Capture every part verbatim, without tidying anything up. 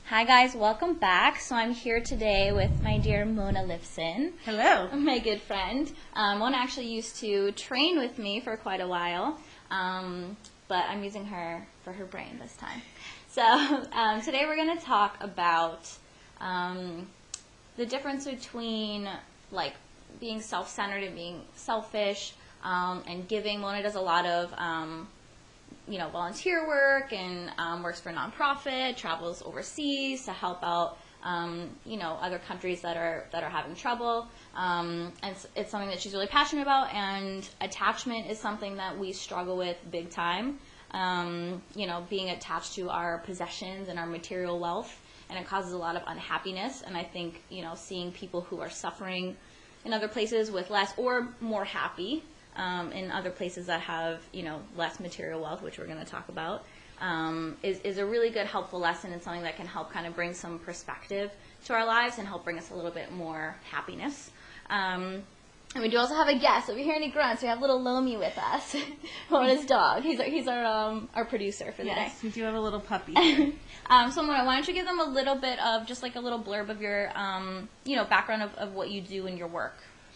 Hi guys, welcome back. So I'm here today with my dear Mona Lifson. Hello. My good friend. Um, Mona actually used to train with me for quite a while, um, but I'm using her for her brain this time. So um, today we're going to talk about um, the difference between like being self-centered and being selfish um, and giving. Mona does a lot of um, you know, volunteer work and um, works for a nonprofit, travels overseas to help out, um, you know, other countries that are that are having trouble. Um, and it's, it's something that she's really passionate about. And attachment is something that we struggle with big time. Um, you know, being attached to our possessions and our material wealth, and it causes a lot of unhappiness. And I think, you know, seeing people who are suffering in other places with less or more happy. Um, in other places that have, you know, less material wealth, which we're going to talk about, um, is, is a really good, helpful lesson and something that can help kind of bring some perspective to our lives and help bring us a little bit more happiness. Um, and we do also have a guest. So if you hear any grunts, we have little Lomi with us, Mona's dog. He's our, he's our, um, our producer for the yes, day. Yes, we do have a little puppy here. um, so Mona, why don't you give them a little bit of, just like a little blurb of your, um, you know, background of, of what you do in your work.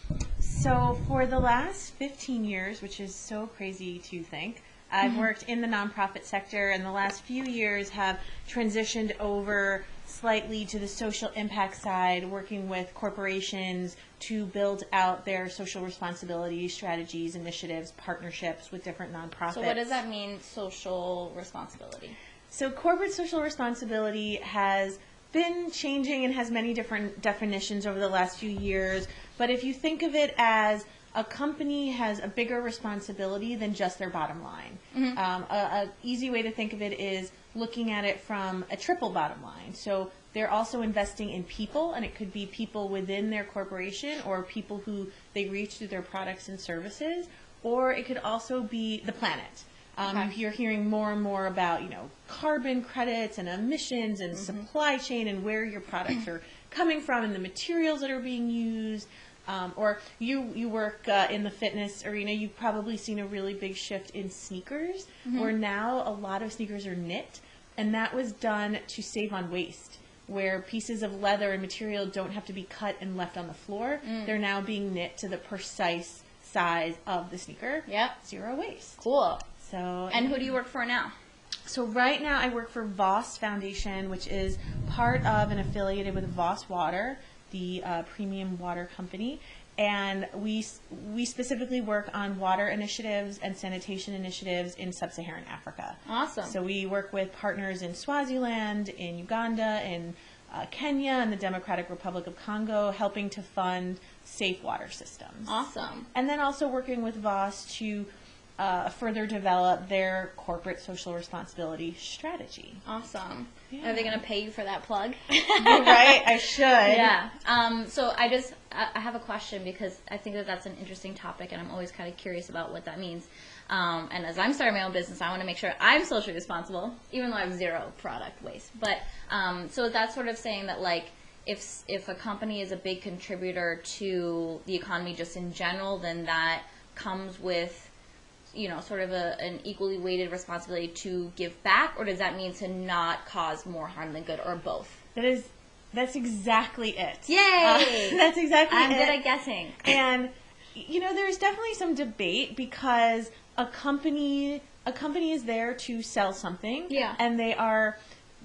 So for the last fifteen years, which is so crazy to think, I've Mm-hmm. worked in the nonprofit sector, and the last few years have transitioned over slightly to the social impact side, working with corporations to build out their social responsibility strategies, initiatives, partnerships with different nonprofits. So what does that mean, social responsibility? So corporate social responsibility has been changing and has many different definitions over the last few years. But if you think of it as a company has a bigger responsibility than just their bottom line. Mm-hmm. Um, a, a easy way to think of it is looking at it from a triple bottom line. So they're also investing in people, and it could be people within their corporation or people who they reach through their products and services, or it could also be the planet. Um, okay. You're hearing more and more about, you know, carbon credits and emissions and mm-hmm. supply chain and where your products are coming from and the materials that are being used. Um, or you you work uh, in the fitness arena, you've probably seen a really big shift in sneakers, mm-hmm. where now a lot of sneakers are knit, and that was done to save on waste, where pieces of leather and material don't have to be cut and left on the floor. Mm. They're now being knit to the precise size of the sneaker. Yep. Zero waste. Cool. So, and who do you work for now? So right now I work for Voss Foundation, which is part of and affiliated with Voss Water, the uh, premium water company. And we we specifically work on water initiatives and sanitation initiatives in sub-Saharan Africa. Awesome. So we work with partners in Swaziland, in Uganda, in uh, Kenya, and the Democratic Republic of Congo, helping to fund safe water systems. Awesome. And then also working with Voss to Uh, further develop their corporate social responsibility strategy. Awesome. Yeah. Are they going to pay you for that plug? Right? I should. Yeah. Um, so I just, I have a question because I think that that's an interesting topic and I'm always kind of curious about what that means. Um, and as I'm starting my own business, I want to make sure I'm socially responsible, even though I have zero product waste. But, um, so that's sort of saying that like, if, if a company is a big contributor to the economy just in general, then that comes with, you know, sort of a, an equally weighted responsibility to give back, or does that mean to not cause more harm than good, or both? That is, that's exactly it. Yay! Uh, that's exactly I'm it. good at guessing. And, you know, there's definitely some debate because a company, a company is there to sell something. Yeah. And they are,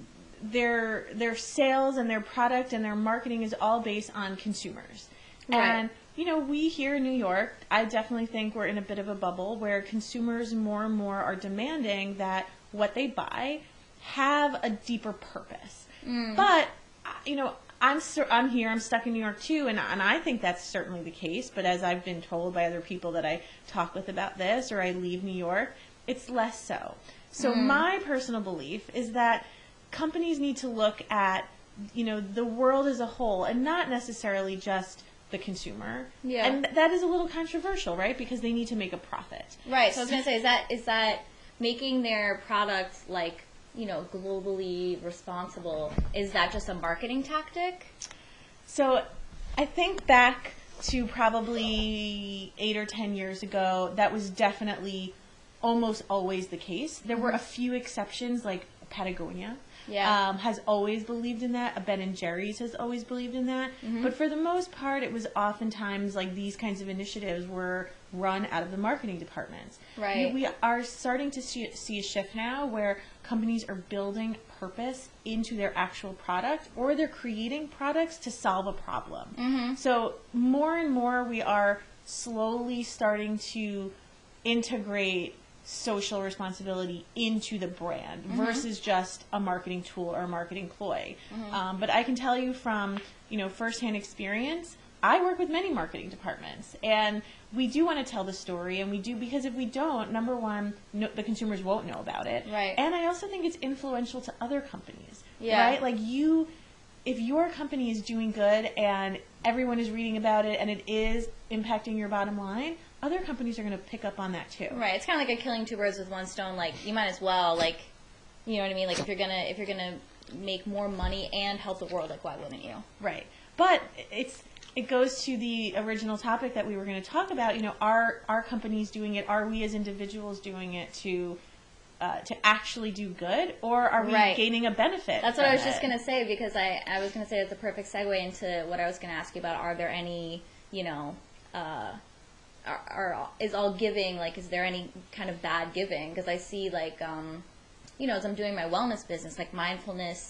their, their sales and their product and their marketing is all based on consumers. Right. And, you know, we here in New York, I definitely think we're in a bit of a bubble where consumers more and more are demanding that what they buy have a deeper purpose. Mm. But, you know, I'm I'm here, I'm stuck in New York too, and, and I think that's certainly the case. But as I've been told by other people that I talk with about this or I leave New York, it's less so. So mm. my personal belief is that companies need to look at, you know, the world as a whole and not necessarily just the consumer. Yeah. And that is a little controversial, right? Because they need to make a profit. Right. So I was going to say, is that is that making their products, like, you know, globally responsible, is that just a marketing tactic? So I think back to probably eight or ten years ago, that was definitely almost always the case. There were a few exceptions, like Patagonia. Yeah. um, has always believed in that. A Ben and Jerry's has always believed in that. Mm-hmm. But for the most part, it was oftentimes like these kinds of initiatives were run out of the marketing departments. Right. We, we are starting to see, see a shift now where companies are building purpose into their actual product, or they're creating products to solve a problem. Mm-hmm. So more and more we are slowly starting to integrate social responsibility into the brand Mm-hmm. versus just a marketing tool or a marketing ploy. Mm-hmm. Um, but I can tell you from, you know, firsthand experience, I work with many marketing departments, and we do want to tell the story, and we do, because if we don't, number one, no, the consumers won't know about it. Right. And I also think it's influential to other companies. Yeah. Right? Like you, if your company is doing good and everyone is reading about it and it is impacting your bottom line, other companies are going to pick up on that too. Right. It's kind of like a killing two birds with one stone. Like, you might as well, like, you know what I mean? Like, if you're gonna if you're gonna make more money and help the world, like, why wouldn't you? Right. But it's it goes to the original topic that we were going to talk about. You know, are are companies doing it? Are we as individuals doing it to uh, to actually do good, or are we Right. gaining a benefit? That's what I from was just it? gonna say, because I I was gonna say it's a perfect segue into what I was gonna ask you about. Are there any, you know, uh, are, are is all giving, like, is there any kind of bad giving? Because I see, like, um, you know, as I'm doing my wellness business, like mindfulness.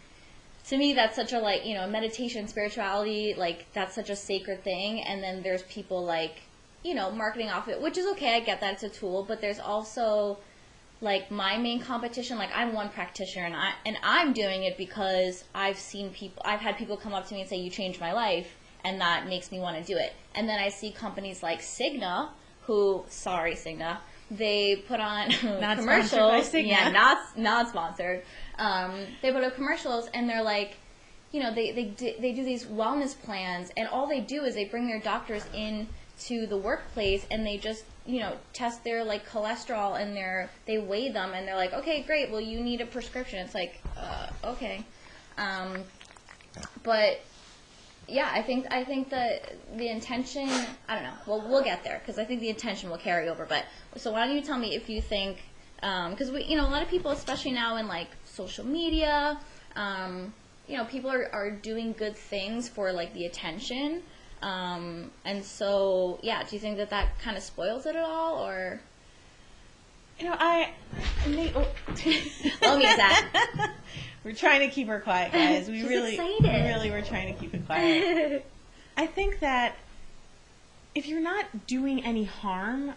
To me, that's such a, like, you know, meditation, spirituality, like, that's such a sacred thing. And then there's people, like, you know, marketing off it, which is okay. I get that it's a tool, but there's also, like, my main competition. Like, I'm one practitioner, and I and I'm doing it because I've seen people. I've had people come up to me and say, "You changed my life," and that makes me want to do it. And then I see companies like Cigna, who, sorry, Cigna, they put on Not commercials. sponsored by Cigna. Yeah, not not sponsored. Um, they put up commercials, and they're like, you know, they they do, they do these wellness plans, and all they do is they bring their doctors in to the workplace, and they just, you know, test their, like, cholesterol, and their they weigh them, and they're like, okay, great, well, you need a prescription. It's like, uh, okay, um, but yeah, I think I think that the intention, I don't know. Well, we'll get there, because I think the intention will carry over. But so why don't you tell me if you think, because we, you know, a lot of people, especially now in, like, social media, um, you know, people are, are doing good things for, like, the attention. Um, and so, yeah, do you think that that kind of spoils it at all, or? You know, I. May, oh. Let me that. We're trying to keep her quiet, guys. We She's really, excited. we really were trying to keep it quiet. I think that if you're not doing any harm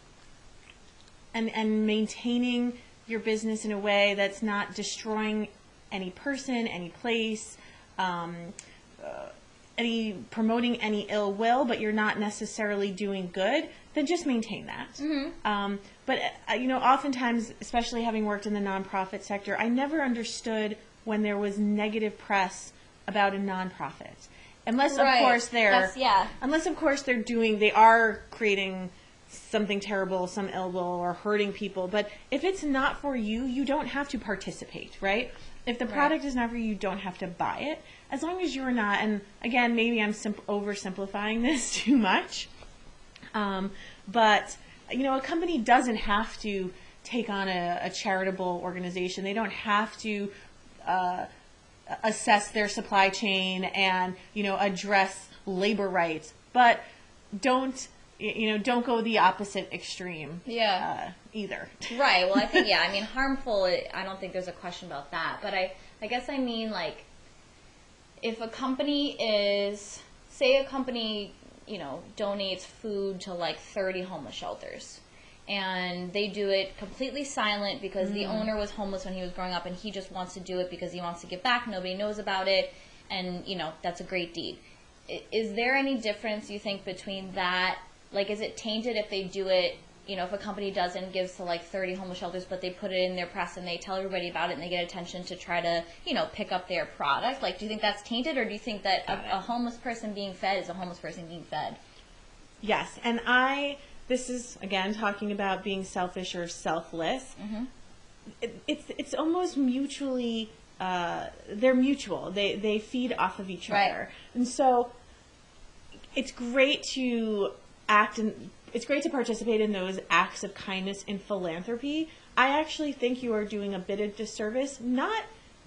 and and maintaining your business in a way that's not destroying any person, any place, um, uh, any promoting any ill will, but you're not necessarily doing good, then just maintain that. Mm-hmm. Um, but uh, you know, oftentimes, especially having worked in the nonprofit sector, I never understood when there was negative press about a nonprofit, unless Right. of course they're That's- yeah. unless of course they're doing they are creating something terrible, some ill will, or hurting people. But if it's not for you, you don't have to participate, right? If the Right. product is not for you, you don't have to buy it. As long as you're not, and again, maybe I'm simp- oversimplifying this too much, um, but you know, a company doesn't have to take on a, a charitable organization. They don't have to uh, assess their supply chain and, you know, address labor rights, but don't you know don't go the opposite extreme. Yeah. Uh, either. Right. Well, I think, yeah, I mean, harmful, I don't think there's a question about that. But I, I guess I mean, like, if a company is, say a company, you know, donates food to, like, thirty homeless shelters, and they do it completely silent because the owner was homeless when he was growing up, and he just wants to do it because he wants to give back. Nobody knows about it, and, you know, that's a great deed. I- Is there any difference, you think, between that? Like, is it tainted if they do it, you know, if a company does and gives to, like, thirty homeless shelters, but they put it in their press and they tell everybody about it and they get attention to try to, you know, pick up their product? Like, do you think that's tainted, or do you think that a, a homeless person being fed is a homeless person being fed? Yes, and I. This is again talking about being selfish or selfless. Mm-hmm. It, it's it's almost mutually. Uh, they're mutual. They they feed off of each Right. other, and so it's great to act and it's great to participate in those acts of kindness and philanthropy. I actually think you are doing a bit of disservice, not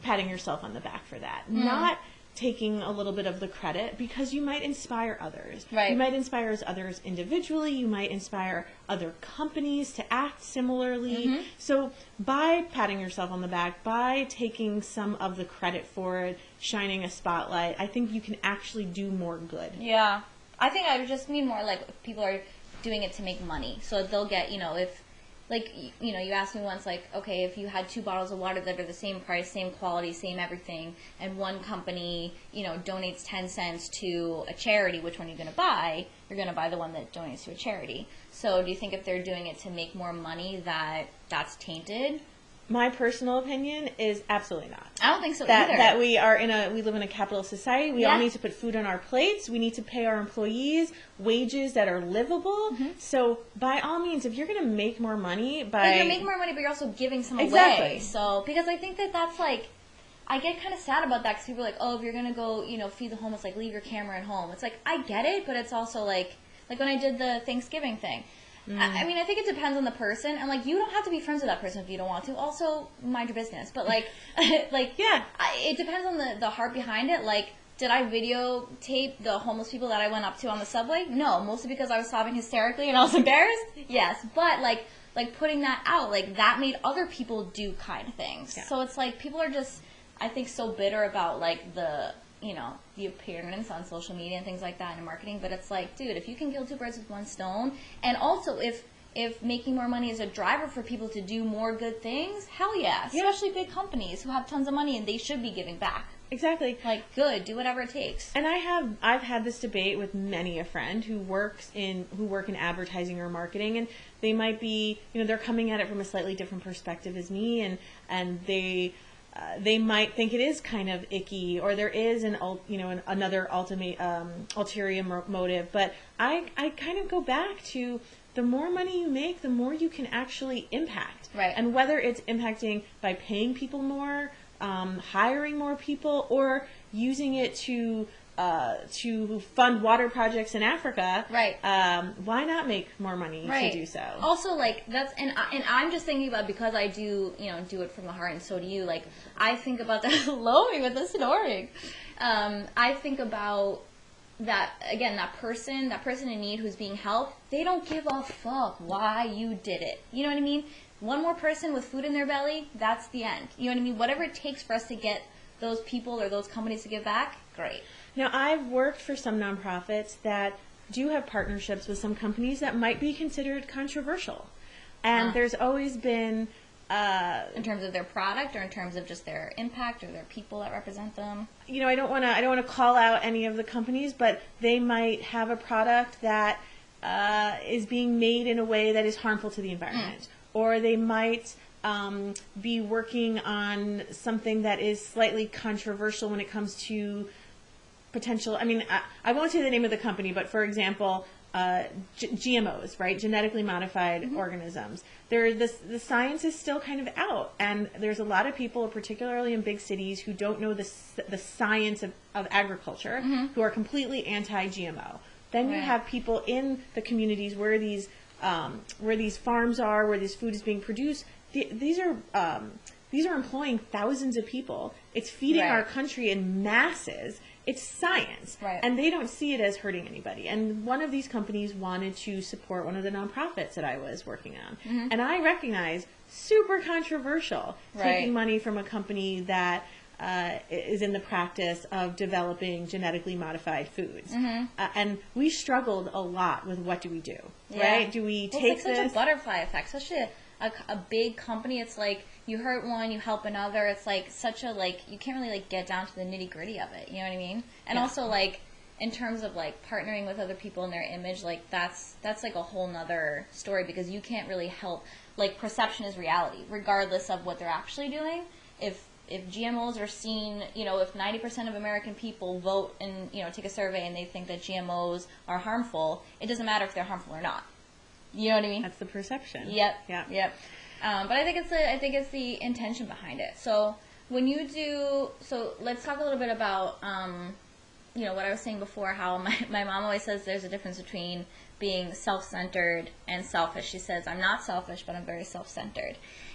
patting yourself on the back for that. Mm. Not taking a little bit of the credit, because you might inspire others. Right. You might inspire others individually. You might inspire other companies to act similarly. Mm-hmm. So by patting yourself on the back, by taking some of the credit for it, shining a spotlight, I think you can actually do more good. Yeah. I think I would just mean more like if people are doing it to make money. So they'll get, you know, if, like, you know, you asked me once, like, okay, if you had two bottles of water that are the same price, same quality, same everything, and one company, you know, donates ten cents to a charity, which one are you going to buy? You're going to buy the one that donates to a charity. So do you think if they're doing it to make more money that that's tainted? My personal opinion is absolutely not. I don't think so That either. that we are in a we live in a capitalist society. We Yeah. all need to put food on our plates. We need to pay our employees wages that are livable. Mm-hmm. So by all means, if you're going to make more money by Like, you're making more money, but you're also giving some Exactly. away. So, because I think that that's like, I get kind of sad about that because people are like, oh, if you're going to go, you know, feed the homeless, like, leave your camera at home. It's like, I get it, but it's also like, like when I did the Thanksgiving thing. Mm. I, I mean, I think it depends on the person. And, like, you don't have to be friends with that person if you don't want to. Also, mind your business. But, like, like Yeah. I, it depends on the, the heart behind it. Like, did I videotape the homeless people that I went up to on the subway? No, mostly because I was sobbing hysterically and I was embarrassed. Yes, but like like putting that out, like that made other people do kind things. Yeah. So it's like people are just, I think, so bitter about like the, you know, the appearance on social media and things like that and marketing. But it's like, dude, if you can kill two birds with one stone, and also if if making more money is a driver for people to do more good things, hell yeah. Yeah. Especially big companies who have tons of money and they should be giving back. Exactly. Like, good, do whatever it takes. And I have I've had this debate with many a friend who works in who work in advertising or marketing, and they might be, you know, they're coming at it from a slightly different perspective as me, and and they uh, they might think it is kind of icky, or there is an ul- you know an, another ultimate um, ulterior mo- motive. But I I kind of go back to the more money you make, the more you can actually impact. Right. And whether it's impacting by paying people more, Um, hiring more people, or using it to uh, to fund water projects in Africa, Right. Um, why not make more money Right. to do so? Also, like that's and I, and I'm just thinking about, because I do, you know, do it from the heart, and so do you. Like, I think about that. Hello, me with the snoring. Um, I think about that again. That person, that person in need who's being helped. They don't give a fuck why you did it. You know what I mean? One more person with food in their belly, that's the end. You know what I mean? Whatever it takes for us to get those people or those companies to give back, great. Now, I've worked for some nonprofits that do have partnerships with some companies that might be considered controversial, and Ah. there's always been. Uh, In terms of their product, or in terms of just their impact, or their people that represent them. you know, I don't want to. I don't want to call out any of the companies, but they might have a product that uh, is being made in a way that is harmful to the environment, or they might um, be working on something that is slightly controversial when it comes to potential. I mean, I, I won't say the name of the company, but for example, uh, G- G M Os, right? Genetically modified Mm-hmm. organisms. There, this the science is still kind of out, and there's a lot of people, particularly in big cities, who don't know the s- the science of, of agriculture, who are completely anti-G M O. Then you Mm-hmm. Right. have people in the communities where these um, where these farms are, where this food is being produced. The, these are um, these are employing thousands of people. It's feeding Right. our country in masses. It's science, Right. and they don't see it as hurting anybody. And one of these companies wanted to support one of the nonprofits that I was working on, Mm-hmm. and I recognize super controversial Right. taking money from a company that uh, is in the practice of developing genetically modified foods. Mm-hmm. Uh, and we struggled a lot with what do we do, Yeah. right? Do we Well, take it's like this? such a butterfly effect, such a, a, a big company. It's like you hurt one, you help another. It's like such a, like, you can't really like get down to the nitty gritty of it. You know what I mean? And Yeah. also, like, in terms of like partnering with other people in their image, like that's that's like a whole nother story, because you can't really help. Like, perception is reality, regardless of what they're actually doing. If if G M Os are seen, you know, if ninety percent of American people vote and, you know, take a survey and they think that G M Os are harmful, it doesn't matter if they're harmful or not. You know what I mean? That's the perception. Yep. Yeah. Yep. Um, but I think it's the I think it's the intention behind it. So when you do, so let's talk a little bit about, um, you know, what I was saying before. How my my mom always says there's a difference between being self-centered and selfish. She says I'm not selfish, but I'm very self-centered.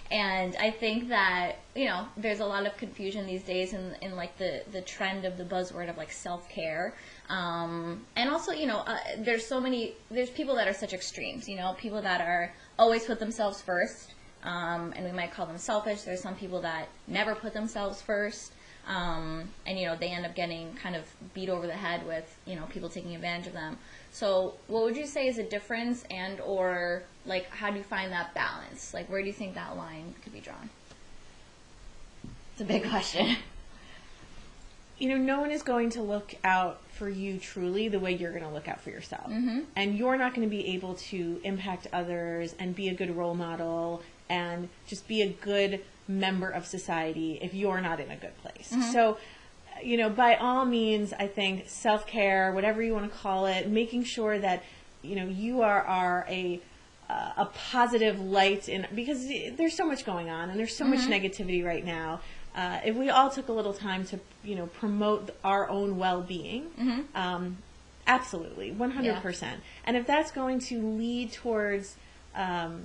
And I think that, you know, there's a lot of confusion these days in, in like the, the trend of the buzzword of like self-care. Um, and also, you know, uh, there's so many, there's people that are such extremes, you know, people that are always put themselves first. Um, and we might call them selfish. There's some people that never put themselves first. Um, and, you know, they end up getting kind of beat over the head with, you know, people taking advantage of them. So what would you say is a difference, and or, like, how do you find that balance? Like, where do you think that line could be drawn? It's a big question. You know, no one is going to look out for you truly the way you're going to look out for yourself. Mm-hmm. And you're not going to be able to impact others and be a good role model and just be a good member of society if you're not in a good place. Mm-hmm. So, you know, by all means, I think self-care, whatever you want to call it, making sure that, you know, you are, are a uh, a positive light in, because there's so much going on and there's so Mm-hmm. much negativity right now. Uh, if we all took a little time to, you know, promote our own well-being, Mm-hmm. um, absolutely, one hundred percent. And if that's going to lead towards um,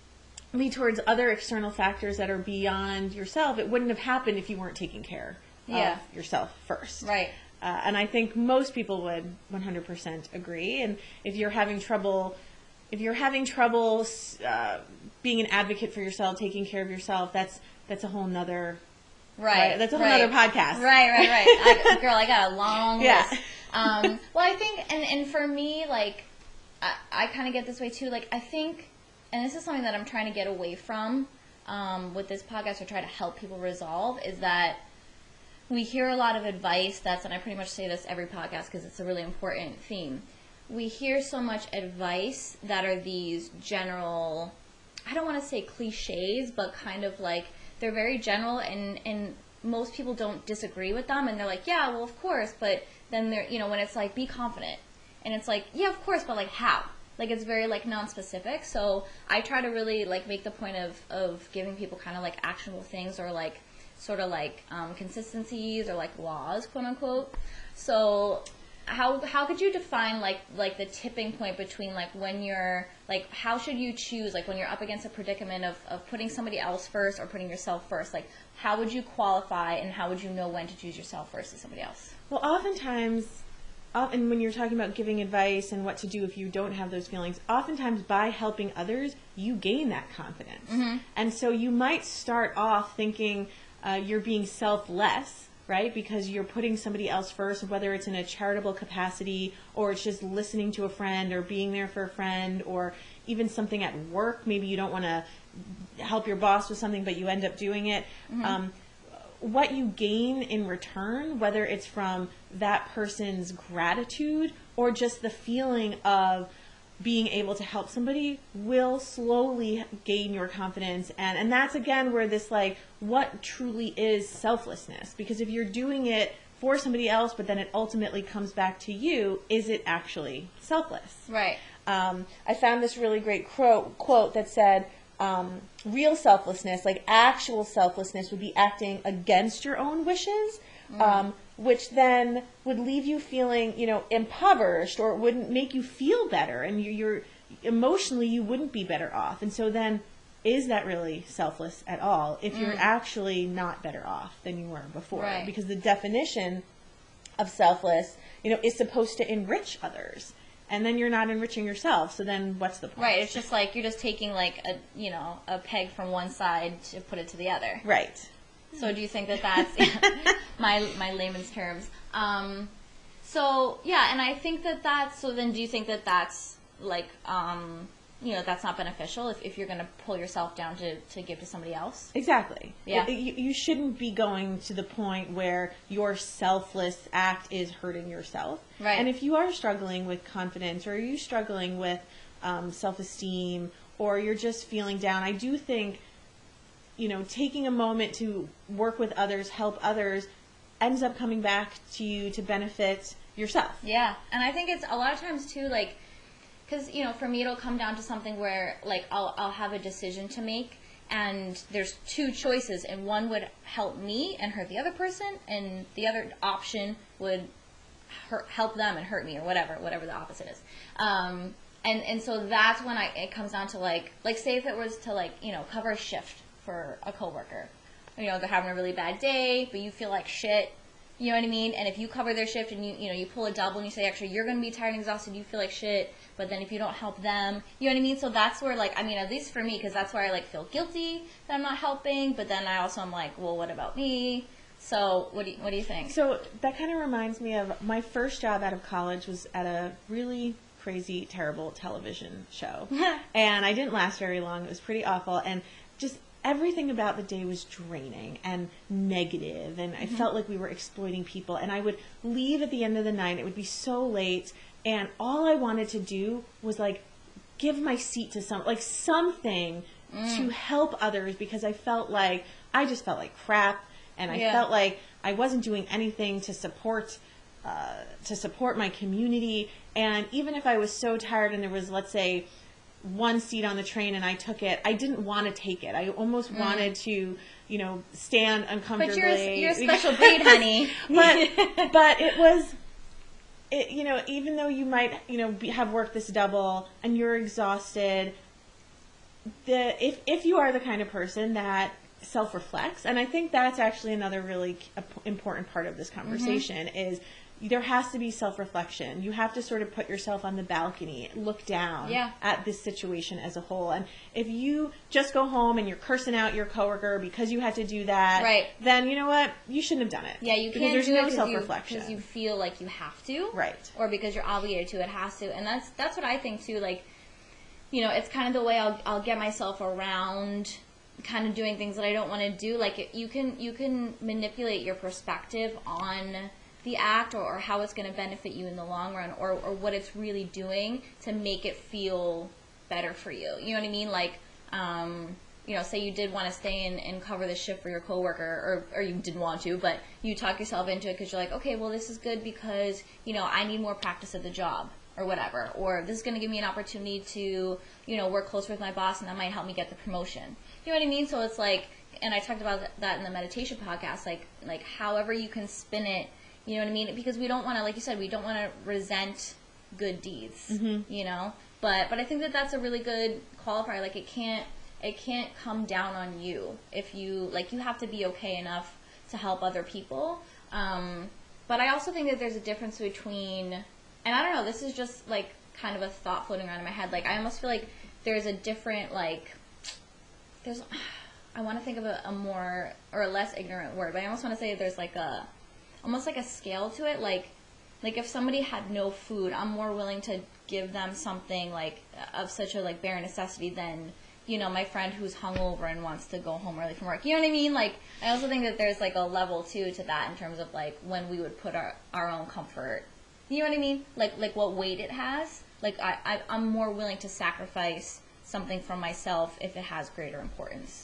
lead towards other external factors that are beyond yourself, it wouldn't have happened if you weren't taking care Yeah. of yourself first. Right. Uh, and I think most people would one hundred percent agree. And if you're having trouble, if you're having trouble uh, being an advocate for yourself, taking care of yourself, that's that's a whole nother. Right. Right, that's a whole right. other podcast. Right, right, right. I, girl, I got a long Yeah. list. Um, well, I think, and, and for me, like, I, I kind of get this way too. Like, I think, and this is something that I'm trying to get away from um, with this podcast, or try to help people resolve, is that we hear a lot of advice that's, and I pretty much say this every podcast because it's a really important theme. We hear so much advice that are these general, I don't want to say cliches, but kind of like, they're very general, and, and most people don't disagree with them, and they're like, yeah, well, of course, but then they're, you know, when it's like, be confident, and it's like, yeah, of course, but like, how? Like, it's very, like, non-specific, so I try to really, like, make the point of, of giving people kind of, like, actionable things, or, like, sort of, like, um, consistencies, or, like, laws, quote-unquote. So how how could you define, like, like the tipping point between, like, when you're, like, how should you choose, like, when you're up against a predicament of, of putting somebody else first or putting yourself first? Like, how would you qualify, and how would you know when to choose yourself versus somebody else? Well, oftentimes, and when you're talking about giving advice and what to do if you don't have those feelings, oftentimes by helping others, you gain that confidence. Mm-hmm. And so you might start off thinking uh, you're being selfless, right? Because you're putting somebody else first, whether it's in a charitable capacity, or it's just listening to a friend, or being there for a friend, or even something at work. Maybe you don't want to help your boss with something, but you end up doing it. Mm-hmm. Um, what you gain in return, whether it's from that person's gratitude or just the feeling of being able to help somebody, will slowly gain your confidence. And, and that's, again, where this, like, what truly is selflessness? Because if you're doing it for somebody else, but then it ultimately comes back to you, is it actually selfless? Right. Um, I found this really great quote, quote that said, um, real selflessness, like actual selflessness, would be acting against your own wishes, Mm. um, which then would leave you feeling, you know, impoverished, or it wouldn't make you feel better, and you, you're emotionally you wouldn't be better off. And so then, is that really selfless at all if you're Mm. actually not better off than you were before? Right. Because the definition of selfless, you know, is supposed to enrich others. And then you're not enriching yourself, so then what's the point? Right. It's just like you're just taking, like, a, you know, a peg from one side to put it to the other. Right. So do you think that that's my my layman's terms? Um, so yeah, and I think that that's, so then do you think that that's like, um, you know, that's not beneficial if, if you're going to pull yourself down to, to give to somebody else? Exactly. Yeah. It- you, you shouldn't be going to the point where your selfless act is hurting yourself. Right. And if you are struggling with confidence, or you're struggling with um, self-esteem, or you're just feeling down, I do think, you know, taking a moment to work with others, help others, ends up coming back to you to benefit yourself. Yeah, and I think it's a lot of times too, like, because, you know, for me it'll come down to something where, like, I'll I'll have a decision to make, and there's two choices, and one would help me and hurt the other person, and the other option would hurt, help them and hurt me, or whatever, whatever the opposite is. Um, and and so that's when I it comes down to, like, like say if it was to, like, you know, cover a shift for a coworker. You know, they're having a really bad day, but you feel like shit. You know what I mean? And if you cover their shift and you, you know, you pull a double and you say, actually, you're going to be tired and exhausted, you feel like shit, but then if you don't help them, you know what I mean? So that's where, like, I mean, at least for me, because that's where I, like, feel guilty that I'm not helping, but then I also am like, well, what about me? So what do you, what do you think? So that kind of reminds me of my first job out of college was at a really crazy, terrible television show. And I didn't last very long. It was pretty awful. And just everything about the day was draining and negative, and I mm-hmm. felt like we were exploiting people. And I would leave at the end of the night. It would be so late, and all I wanted to do was like give my seat to some like something mm. to help others, because I felt like I just felt like crap, and I yeah. felt like I wasn't doing anything to support uh, to support my community. And even if I was so tired and there was, let's say, one seat on the train and I took it, I didn't want to take it. I almost mm. wanted to, you know, stand uncomfortably. But you're, you're a special breed, honey. but, but it was, it, you know, even though you might, you know, be, have worked this double and you're exhausted, the if if you are the kind of person that self-reflects, and I think that's actually another really important part of this conversation, mm-hmm. is there has to be self-reflection. You have to sort of put yourself on the balcony, look down yeah. at this situation as a whole. And if you just go home and you're cursing out your coworker because you had to do that, right. then you know what? You shouldn't have done it. Yeah, you because can't there's do no it self-reflection. because you, you feel like you have to. Right. Or because you're obligated to, it has to. And that's that's what I think too. Like, you know, it's kind of the way I'll I'll get myself around kind of doing things that I don't want to do. Like, you can you can manipulate your perspective on the act, or, or how it's going to benefit you in the long run, or, or what it's really doing to make it feel better for you. You know what I mean? Like, um, you know, say you did want to stay in and cover the shift for your coworker, or, or you didn't want to, but you talk yourself into it because you're like, okay, well, this is good because, you know, I need more practice at the job, or whatever, or this is going to give me an opportunity to, you know, work closer with my boss, and that might help me get the promotion. You know what I mean? So it's like, and I talked about that in the meditation podcast, like, like however you can spin it. You know what I mean? Because we don't want to, like you said, we don't want to resent good deeds, mm-hmm. you know? But but I think that that's a really good qualifier. Like, it can't it can't come down on you if you, like, you have to be okay enough to help other people. Um, but I also think that there's a difference between, and I don't know, this is just, like, kind of a thought floating around in my head. Like, I almost feel like there's a different, like, there's, I want to think of a, a more, or a less ignorant word, but I almost want to say there's, like, a, almost like a scale to it. Like, like if somebody had no food, I'm more willing to give them something like of such a like bare necessity than, you know, my friend who's hungover and wants to go home early from work. You know what I mean? Like, I also think that there's like a level too to that in terms of like when we would put our, our own comfort. You know what I mean? Like like what weight it has. Like I, I I'm more willing to sacrifice something from myself if it has greater importance.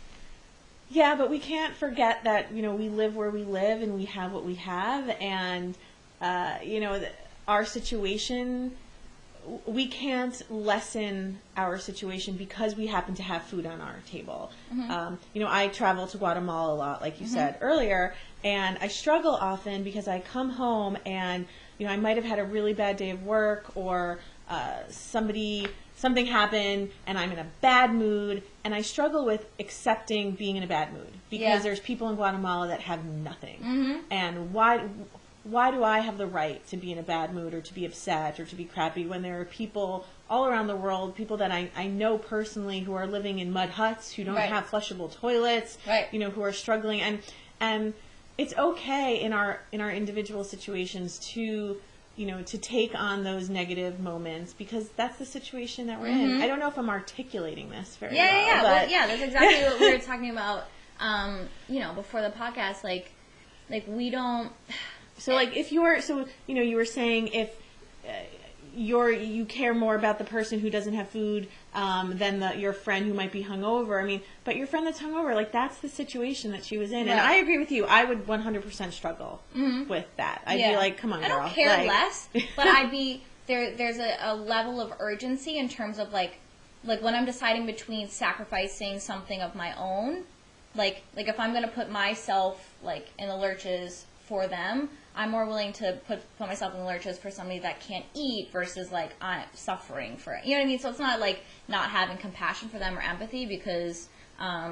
Yeah, but we can't forget that, you know, we live where we live and we have what we have, and, uh, you know, our situation, we can't lessen our situation because we happen to have food on our table. Mm-hmm. Um, you know, I travel to Guatemala a lot, like you mm-hmm. said earlier, and I struggle often because I come home and, you know, I might have had a really bad day of work, or uh, somebody... something happened and I'm in a bad mood, and I struggle with accepting being in a bad mood because yeah. there's people in Guatemala that have nothing. Mm-hmm. And why why do I have the right to be in a bad mood or to be upset or to be crappy when there are people all around the world, people that I, I know personally who are living in mud huts, who don't right. have flushable toilets, right. you know, who are struggling, and and it's okay in our in our individual situations to, you know, to take on those negative moments because that's the situation that we're mm-hmm. in. I don't know if I'm articulating this very yeah, well. Yeah, yeah, but... well, yeah. That's exactly what we were talking about, um, you know, before the podcast. Like, like we don't... So, like, if you're... So, you know, you were saying if uh, you're you care more about the person who doesn't have food um, than the, your friend who might be hungover. I mean, but your friend that's hungover, like, that's the situation that she was in. Right. And I agree with you. I would one hundred percent struggle mm-hmm. with that. I'd yeah. be like, come on, girl. I don't care like... less, but I'd be... There, there's a, a level of urgency in terms of, like, like when I'm deciding between sacrificing something of my own, like, like if I'm going to put myself, like, in the lurches for them, I'm more willing to put, put myself in the lurches for somebody that can't eat versus, like, I'm suffering for it. You know what I mean? So it's not, like, not having compassion for them or empathy because, um,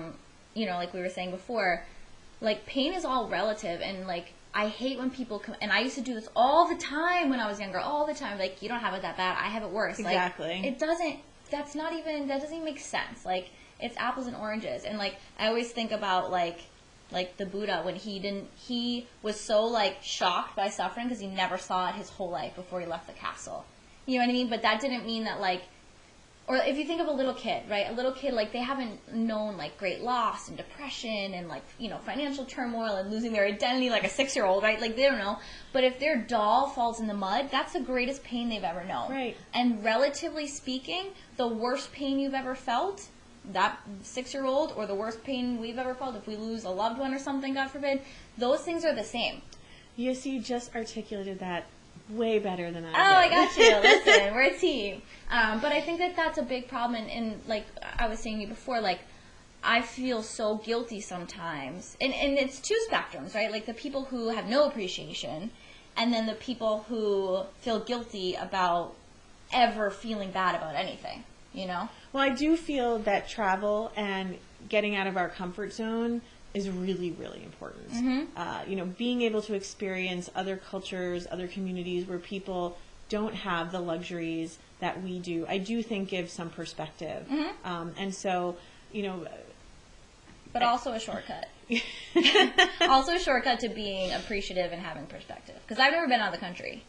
you know, like we were saying before, like pain is all relative, and like I hate when people come, and I used to do this all the time when I was younger, all the time. Like, you don't have it that bad, I have it worse. Exactly. Like, it doesn't, that's not even, that doesn't even make sense. Like, it's apples and oranges. And like, I always think about like, like the Buddha, when he didn't, he was so like shocked by suffering because he never saw it his whole life before he left the castle. You know what I mean? But that didn't mean that like, or if you think of a little kid, right? A little kid, like, they haven't known, like, great loss and depression and, like, you know, financial turmoil and losing their identity like a six-year-old, right? Like, they don't know. But if their doll falls in the mud, that's the greatest pain they've ever known. Right. And relatively speaking, the worst pain you've ever felt, that six-year-old, or the worst pain we've ever felt if we lose a loved one or something, God forbid, those things are the same. You see, you just articulated that way better than I Oh, did. I got you. Listen, we're a team. Um, but I think that that's a big problem. And, and like I was saying to you before, like, I feel so guilty sometimes. And, and it's two spectrums, right? Like the people who have no appreciation, and then the people who feel guilty about ever feeling bad about anything, you know? Well, I do feel that travel and getting out of our comfort zone is really, really important. Mm-hmm. Uh, you know, being able to experience other cultures, other communities where people don't have the luxuries that we do, I do think gives some perspective. Mm-hmm. Um, and so, you know... But also a shortcut. Also a shortcut to being appreciative and having perspective. Because I've never been out of the country.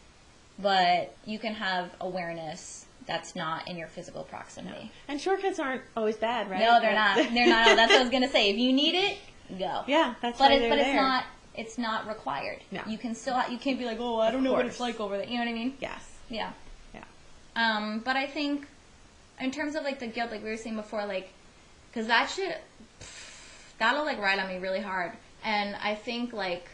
But you can have awareness that's not in your physical proximity. No. And shortcuts aren't always bad, right? No, they're not. They're not. That's what I was gonna say. If you need it, go. Yeah, that's but why it, they're but there. it's not. It's not required. No. You can still. You can't be like, oh, I don't Of know what course. it's like over there. You know what I mean? Yes. Yeah. Yeah. Um, but I think, in terms of like the guilt, like we were saying before, like, because that shit, that'll like ride on me really hard. And I think like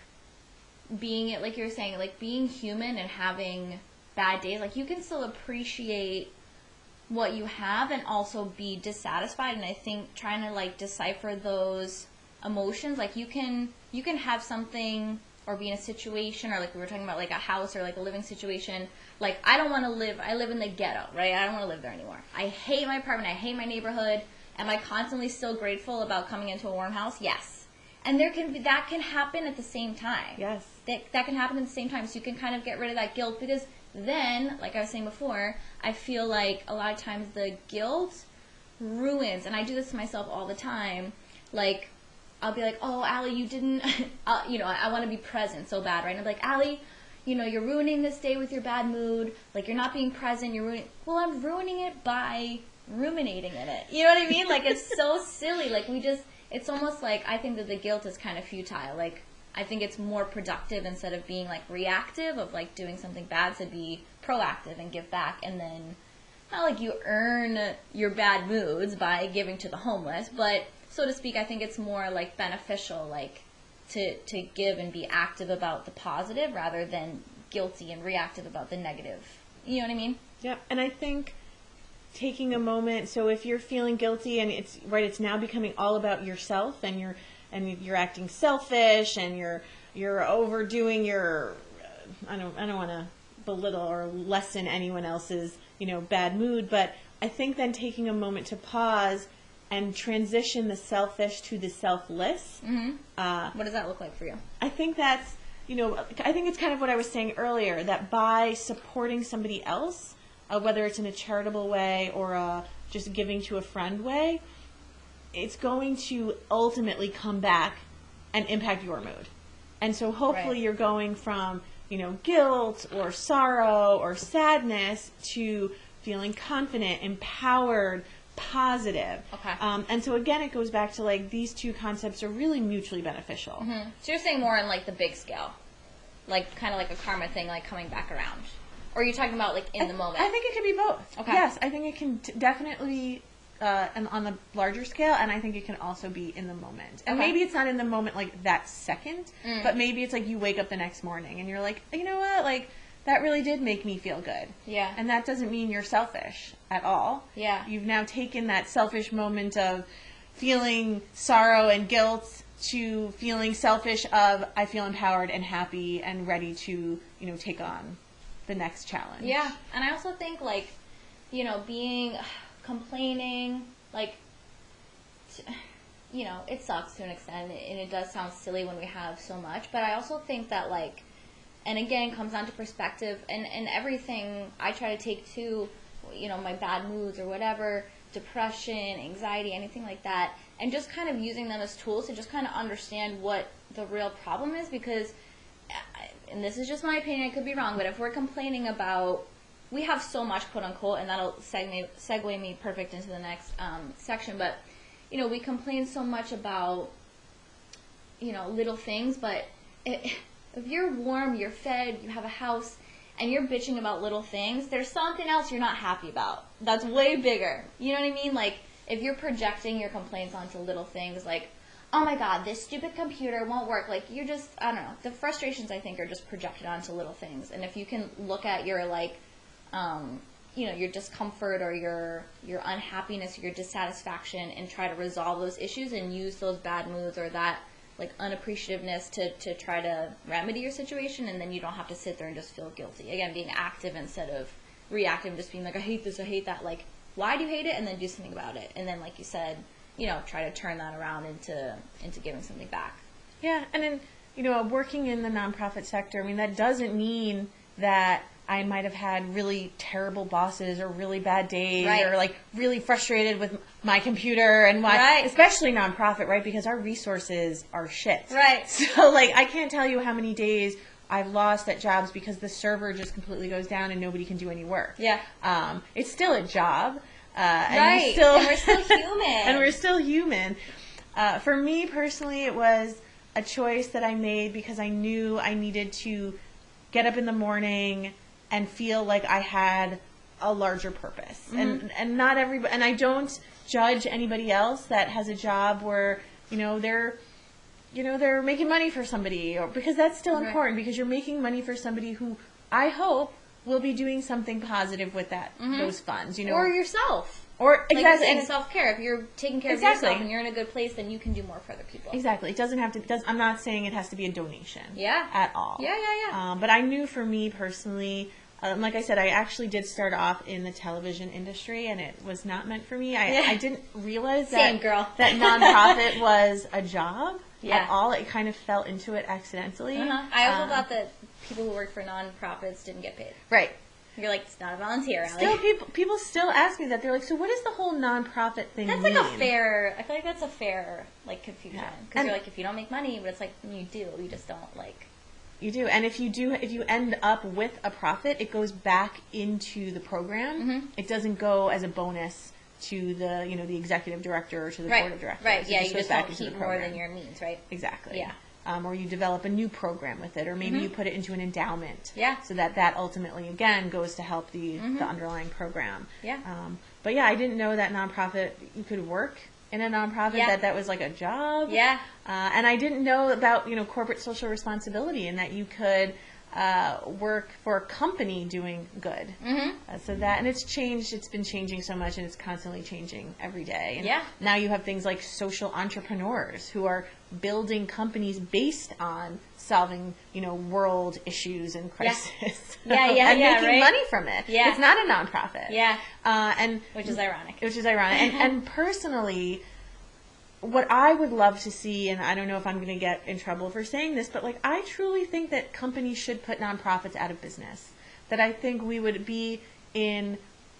being it, like you were saying, like being human and having bad days, like you can still appreciate what you have and also be dissatisfied. And I think trying to like decipher those emotions, like you can you can have something or be in a situation, or like we were talking about like a house or like a living situation, like I don't want to live I live in the ghetto, right? I don't want to live there anymore. I hate my apartment, I hate my neighborhood. Am I constantly still grateful about coming into a warm house? Yes. And there can be, that can happen at the same time. Yes. That that can happen at the same time. So you can kind of get rid of that guilt, because then, like I was saying before, I feel like a lot of times the guilt ruins, and I do this to myself all the time, like, I'll be like, oh, Allie, you didn't, uh, you know, I, I want to be present so bad, right? And I'm like, Allie, you know, you're ruining this day with your bad mood, like, you're not being present, you're ruining, well, I'm ruining it by ruminating in it, you know what I mean? Like, it's so silly, like, we just, it's almost like, I think that the guilt is kind of futile, like, I think it's more productive, instead of being like reactive of like doing something bad, to be proactive and give back. And then not like you earn your bad moods by giving to the homeless, but so to speak, I think it's more like beneficial, like to to give and be active about the positive rather than guilty and reactive about the negative. You know what I mean? Yep. And I think taking a moment, so if you're feeling guilty and it's right, it's now becoming all about yourself, and you're and you're acting selfish, and you're you're overdoing your I don't I don't want to belittle or lessen anyone else's, you know, bad mood, but I think then taking a moment to pause and transition the selfish to the selfless. Mm-hmm. Uh, what does that look like for you? I think that's, you know, I think it's kind of what I was saying earlier, that by supporting somebody else, uh, whether it's in a charitable way or uh, just giving to a friend way, it's going to ultimately come back and impact your mood. And so hopefully Right. you're going from, you know, guilt or sorrow or sadness to feeling confident, empowered, positive. Okay. Um, and so again, it goes back to like these two concepts are really mutually beneficial. Mm-hmm. So you're saying more on like the big scale, like kind of like a karma thing, like coming back around, or are you talking about like in I, the moment? I think it can be both. Okay. Yes, I think it can t- definitely uh, and on the larger scale, and I think it can also be in the moment. And Okay. maybe it's not in the moment like that second, Mm. but maybe it's like you wake up the next morning and you're like, you know what, like that really did make me feel good. Yeah. And that doesn't mean you're selfish at all. Yeah. You've now taken that selfish moment of feeling sorrow and guilt to feeling selfish of I feel empowered and happy and ready to, you know, take on the next challenge. Yeah, and I also think like, you know, being complaining, like, t- you know, it sucks to an extent, and it does sound silly when we have so much, but I also think that, like, and again, it comes down to perspective, and, and everything I try to take to, you know, my bad moods or whatever, depression, anxiety, anything like that, and just kind of using them as tools to just kind of understand what the real problem is, because, and this is just my opinion, I could be wrong, but if we're complaining about, we have so much, quote unquote, and that'll segue, segue me perfect into the next um, section, but, you know, we complain so much about, you know, little things, but it, if you're warm, you're fed, you have a house, and you're bitching about little things, there's something else you're not happy about that's way bigger. You know what I mean? Like, if you're projecting your complaints onto little things, like, oh my god, this stupid computer won't work, like, you're just, I don't know, the frustrations, I think, are just projected onto little things. And if you can look at your, like, um, you know, your discomfort or your your unhappiness or your dissatisfaction and try to resolve those issues and use those bad moods or that, like, unappreciativeness to, to try to remedy your situation, and then you don't have to sit there and just feel guilty. Again, being active instead of reactive, just being like, I hate this, I hate that. Like, why do you hate it? And then do something about it. And then, like you said, you know, try to turn that around into into giving something back. Yeah, and then, you know, working in the nonprofit sector, I mean, that doesn't mean that I might have had really terrible bosses or really bad days, right, or like really frustrated with my computer and why, right, especially nonprofit, right? Because our resources are shit. Right. So, like, I can't tell you how many days I've lost at jobs because the server just completely goes down and nobody can do any work. Yeah. Um, it's still a job. Uh, and right. you still, and we're still human. and we're still human. Uh, for me personally, it was a choice that I made because I knew I needed to get up in the morning and feel like I had a larger purpose. Mm-hmm. And and not everybody, and I don't judge anybody else that has a job where, you know, they're, you know, they're making money for somebody, or because that's still right, important, because you're making money for somebody who I hope will be doing something positive with that, mm-hmm, those funds, you know. Or yourself. Or exactly, like and self-care. If you're taking care exactly. of yourself and you're in a good place, then you can do more for other people. Exactly. It doesn't have to. Does, I'm not saying it has to be a donation. Yeah. At all. Yeah, yeah, yeah. Um, but I knew for me personally, um, like I said, I actually did start off in the television industry, and it was not meant for me. I, yeah. I didn't realize Same that girl. that nonprofit was a job yeah. at all. It kind of fell into it accidentally. Uh-huh. I also um, thought that people who worked for nonprofits didn't get paid. Right. You're like, it's not a volunteer, Allie. Still, people people still ask me that. They're like, so what does the whole nonprofit thing that's mean? That's like a fair, I feel like that's a fair, like, confusion. Because yeah. you're like, if you don't make money, but it's like, you do, you just don't, like. You do. And if you do, if you end up with a profit, it goes back into the program. Mm-hmm. It doesn't go as a bonus to the, you know, the executive director or to the right. board of directors. Right, it yeah, just you goes just back don't into keep the more program. than your means, right? Exactly. Yeah. Um, or you develop a new program with it, or maybe mm-hmm. you put it into an endowment. Yeah. So that that ultimately, again, goes to help the, mm-hmm. the underlying program. Yeah. Um, but yeah, I didn't know that nonprofit, you could work in a nonprofit, yeah. that that was like a job. Yeah. Uh, and I didn't know about, you know, corporate social responsibility, and that you could uh, work for a company doing good. Mm-hmm. Uh, so that, and it's changed, it's been changing so much, and it's constantly changing every day. And yeah. now you have things like social entrepreneurs who are building companies based on solving, you know, world issues and crisis. Yeah, yeah, yeah. and yeah, making right? money from it. Yeah. It's not a nonprofit. Yeah. Uh, and Which is ironic. Which is ironic. and, and personally, what I would love to see, and I don't know if I'm going to get in trouble for saying this, but like, I truly think that companies should put nonprofits out of business. That I think we would be in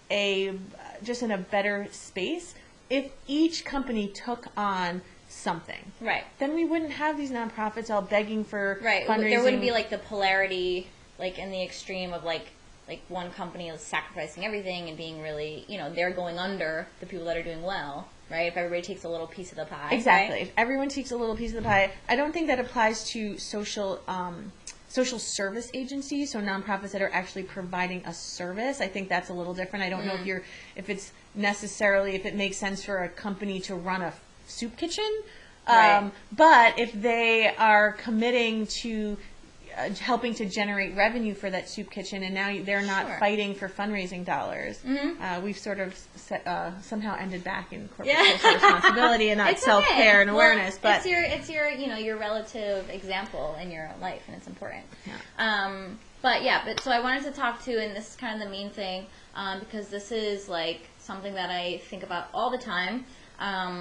a, just in a better space if each company took on something. Right. Then we wouldn't have these nonprofits all begging for right. fundraising. There wouldn't be like the polarity, like in the extreme of like, like one company is sacrificing everything and being really, you know, they're going under the people that are doing well. Right, if everybody takes a little piece of the pie. Exactly. Right? If everyone takes a little piece of the pie, I don't think that applies to social um, social service agencies, so nonprofits that are actually providing a service. I think that's a little different. I don't mm. know if you're if it's necessarily if it makes sense for a company to run a soup kitchen, um, right. but if they are committing to Uh, helping to generate revenue for that soup kitchen, and now they're not sure. fighting for fundraising dollars. Mm-hmm. Uh, we've sort of set, uh, somehow ended back in corporate yeah. social responsibility and not it's self care okay. and well, awareness. But it's your it's your you know your relative example in your life, and it's important. Yeah. Um, but yeah, but so I wanted to talk to, and this is kind of the main thing, um, because this is like something that I think about all the time. Um,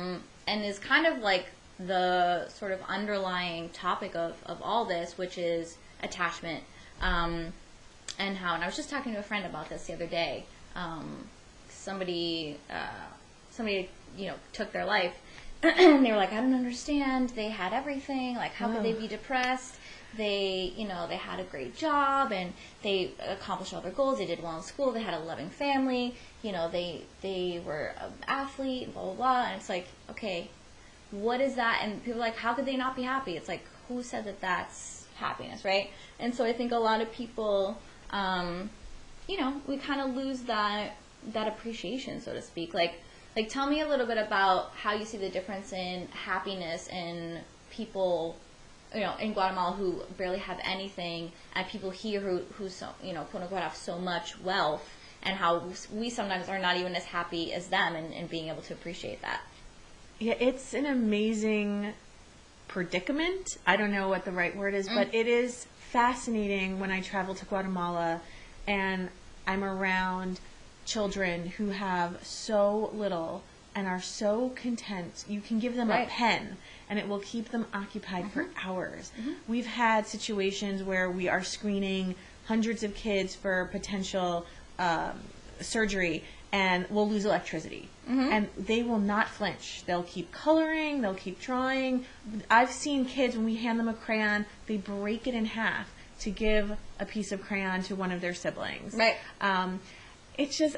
and is kind of like the sort of underlying topic of, of all this, which is attachment. Um, and how, and I was just talking to a friend about this the other day. Um, somebody, uh, somebody, you know, took their life, and they were like, I don't understand. They had everything. Like, how Wow. could they be depressed? They, you know, they had a great job, and they accomplished all their goals. They did well in school. They had a loving family. You know, they they were an athlete, blah, blah, blah. And it's like, okay, what is that? And people are like, how could they not be happy? It's like, who said that that's happiness, right? And so I think a lot of people, um, you know, we kind of lose that that appreciation, so to speak. Like, like tell me a little bit about how you see the difference in happiness in people, you know, in Guatemala who barely have anything, and people here who, who so, you know, quote unquote, have so much wealth, and how we sometimes are not even as happy as them, and, and being able to appreciate that. Yeah, it's an amazing predicament. I don't know what the right word is, mm. but it is fascinating when I travel to Guatemala and I'm around children who have so little and are so content. You can give them right. a pen and it will keep them occupied mm-hmm. for hours. Mm-hmm. We've had situations where we are screening hundreds of kids for potential um, surgery, and we'll lose electricity. Mm-hmm. And they will not flinch. They'll keep coloring, they'll keep drawing. I've seen kids, when we hand them a crayon, they break it in half to give a piece of crayon to one of their siblings. Right. Um, it's just,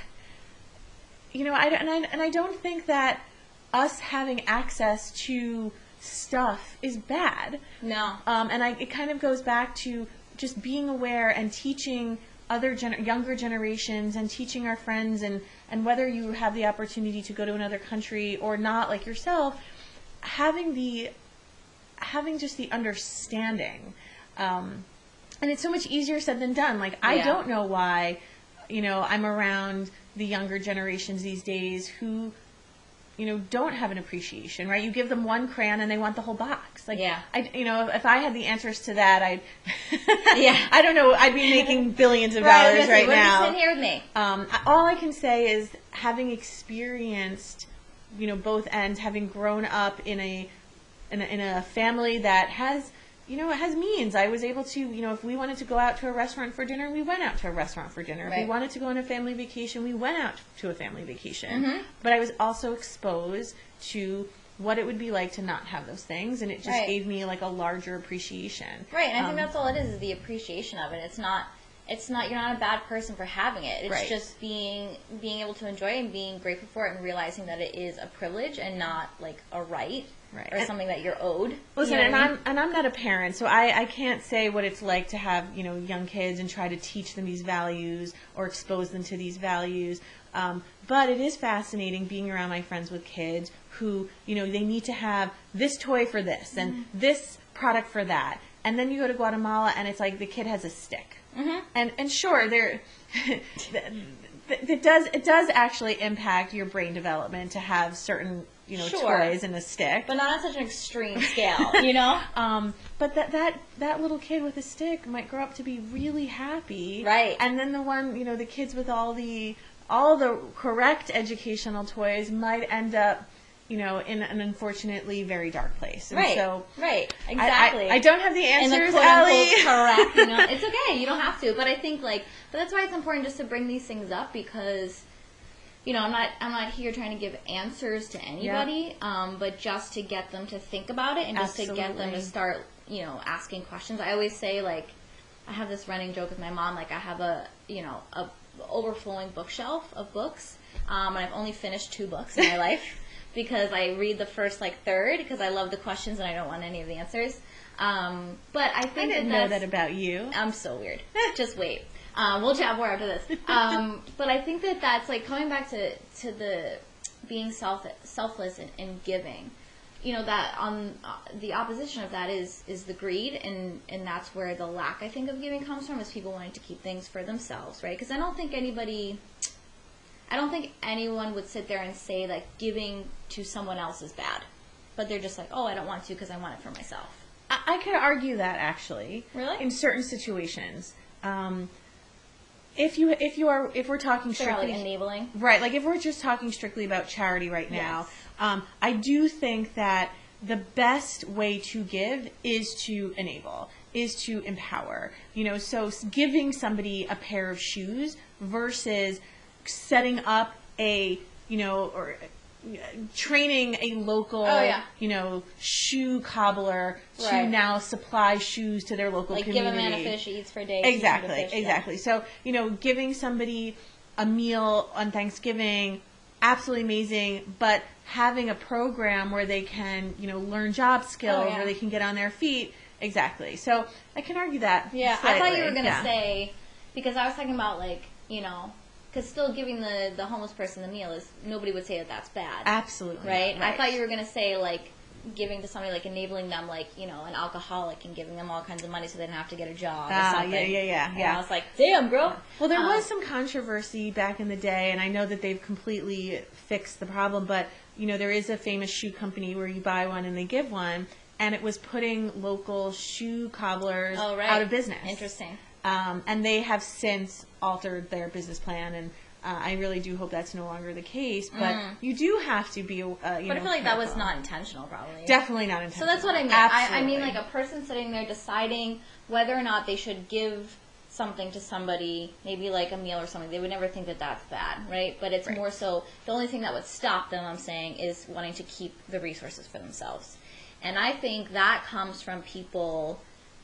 you know, I, and, I, and I don't think that us having access to stuff is bad. No. Um, and I, it kind of goes back to just being aware and teaching other gener- younger generations, and teaching our friends, and, and whether you have the opportunity to go to another country or not, like yourself, having the having just the understanding. Um, and it's so much easier said than done. Like, I yeah. don't know why, you know, I'm around the younger generations these days who, you know, don't have an appreciation, right? You give them one crayon and they want the whole box. Like, yeah. I, you know, if, if I had the answers to that, I'd, yeah, I don't know, I'd be making billions of right, dollars right now. Sit here with me. Um, all I can say is, having experienced, you know, both ends, having grown up in a, in a, in a family that has, you know, it has means. I was able to, you know, if we wanted to go out to a restaurant for dinner, we went out to a restaurant for dinner. Right. If we wanted to go on a family vacation, we went out to a family vacation. Mm-hmm. But I was also exposed to what it would be like to not have those things, and it just right. gave me like a larger appreciation. Right, and I um, think that's all it is, is the appreciation of it. It's not, it's not, you're not a bad person for having it. It's right. just being, being able to enjoy it and being grateful for it, and realizing that it is a privilege and not like a right. Right. Or something that you're owed. Listen, you know and I mean? I'm and I'm not a parent, so I, I can't say what it's like to have, you know, young kids and try to teach them these values or expose them to these values. Um, but it is fascinating being around my friends with kids who, you know, they need to have this toy for this and mm-hmm. this product for that. And then you go to Guatemala and it's like the kid has a stick. Mm-hmm. And and sure, there it does it does actually impact your brain development to have certain, you know, sure. toys and a stick, but not on such an extreme scale, you know. um, but that that that little kid with a stick might grow up to be really happy, right? And then the one, you know, the kids with all the all the correct educational toys might end up, you know, in an unfortunately very dark place. And right. So right. Exactly. I, I, I don't have the answers, the Allie. Correct. You know, it's okay. You don't have to. But I think like, but that's why it's important just to bring these things up, because, you know, I'm not I'm not here trying to give answers to anybody, yeah. um, but just to get them to think about it, and just Absolutely. to get them to start, you know, asking questions. I always say, like, I have this running joke with my mom, like I have a, you know, a overflowing bookshelf of books, um, and I've only finished two books in my life because I read the first like third because I love the questions and I don't want any of the answers. Um, but I think I didn't that know that about you. I'm so weird. Just wait. Um, we'll chat more after this. Um, but I think that that's like coming back to, to the being self selfless and, and giving. You know, that on uh, the opposition of that is is the greed, and, and that's where the lack, I think, of giving comes from, is people wanting to keep things for themselves, right? Because I don't think anybody, I don't think anyone would sit there and say that giving to someone else is bad. But they're just like, oh, I don't want to because I want it for myself. I, I could argue that, actually. Really? In certain situations. Um, if you if you are if we're talking So, like strictly enabling. right, like if we're just talking strictly about charity right now, Yes. um, I do think that the best way to give is to enable, is to empower. You know, so s- giving somebody a pair of shoes versus setting up a, you know, or uh, training a local, Oh, yeah. you know, shoe cobbler to Right. now supply shoes to their local Like give community. a man a fish, he eats for days. he eats a Exactly, fish, yeah. exactly. So, you know, giving somebody a meal on Thanksgiving, absolutely amazing, but having a program where they can, you know, learn job skills, Oh, yeah. where they can get on their feet. Exactly. So I can argue that. Yeah, I thought you slightly. were gonna Yeah. say, because I was talking about like, you know, because still giving the the homeless person the meal is, nobody would say that that's bad, Absolutely. right? I thought you were gonna say like giving to somebody, like enabling them, like, you know, an alcoholic, and giving them all kinds of money so they don't have to get a job or Ah, something. yeah, yeah, yeah, And yeah. I was like, damn, girl. Well, there Um, was some controversy back in the day, and I know that they've completely fixed the problem, but, you know, there is a famous shoe company where you buy one and they give one, and it was putting local shoe cobblers Oh, right. out of business. Interesting. Um, and they have since altered their business plan, and uh, I really do hope that's no longer the case, but Mm. you do have to be, uh, you But I know, feel like that was careful. not intentional, probably. Definitely not So intentional. that's what I mean. I, I mean, Absolutely. like a person sitting there deciding whether or not they should give something to somebody, maybe like a meal or something. They would never think that that's bad, right? But it's Right. more so the only thing that would stop them, I'm saying, is wanting to keep the resources for themselves. And I think that comes from people